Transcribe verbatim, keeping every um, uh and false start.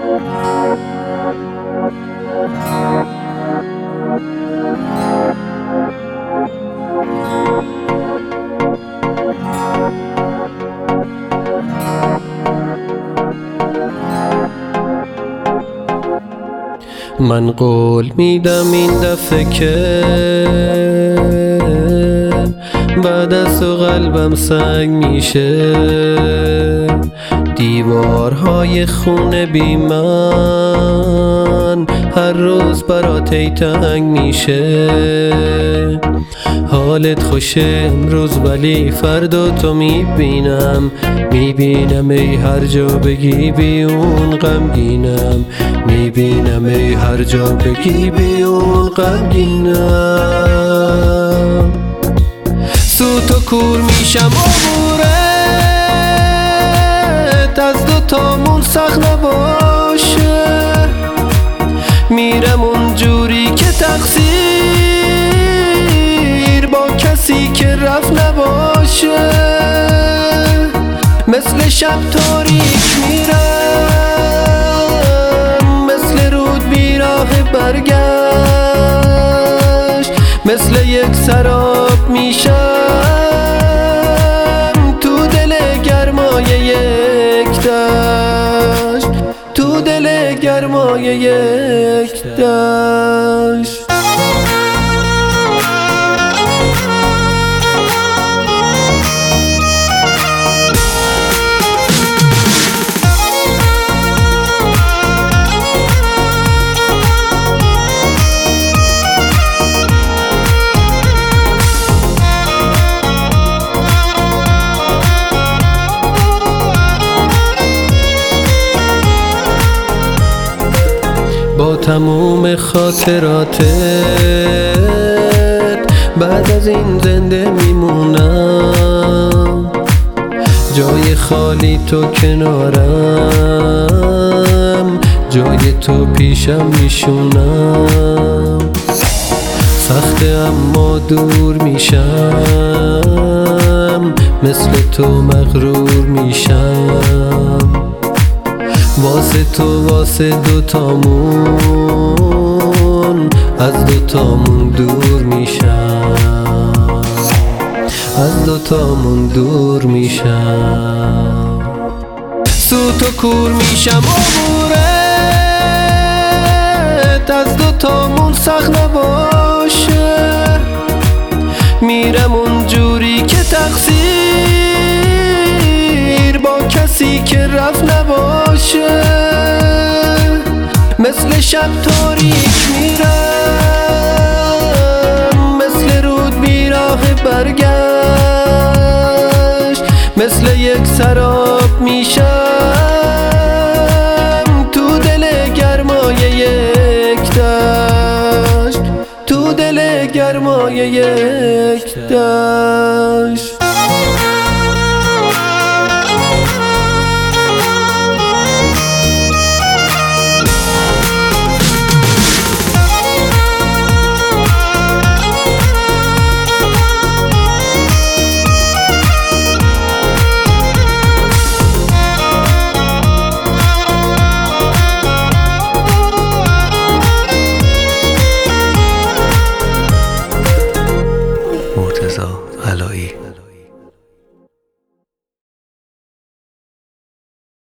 من قول میدم این دفعه که بعد از تو قلبم سنگ میشه، دیوارهای خونه بی من هر روز برات ای تنگ میشه. حالت خوشه امروز ولی فردا تو میبینم، میبینم ای هر جا بگی بیون غمگینم، میبینم ای هر جا بگی بیون غمگینم. سوت و کور میشم عبورت از دوتامون سخت نباشه، میرم اونجوری که تقصیر با کسی که رفت نباشه. مثل شب تاریک میرم، مثل رود بیراه برگشت، مثل یک سراب میشم تو دل گرمای یک دشت، تو دل گرمای یک دشت. با تموم خاطراتت بعد از این زنده میمونم، جای خالی تو کنارم، جای تو پیشم میشونم. سخته اما دور میشم، مثل تو مغرور میشم، واسه تو واسه دوتامون از دوتامون دور میشم، از دوتامون دور میشم. سوت و کور میشم عبورت از دوتامون سخت نباشه، میرم اونجوری که تقصیر با کسی که رفت نباشه. مثل شب تاریک میرم، مثل رود بیراه برگشت، مثل یک سراب میشم تو دل گرمای یک دشت، تو دل گرمای یک دشت.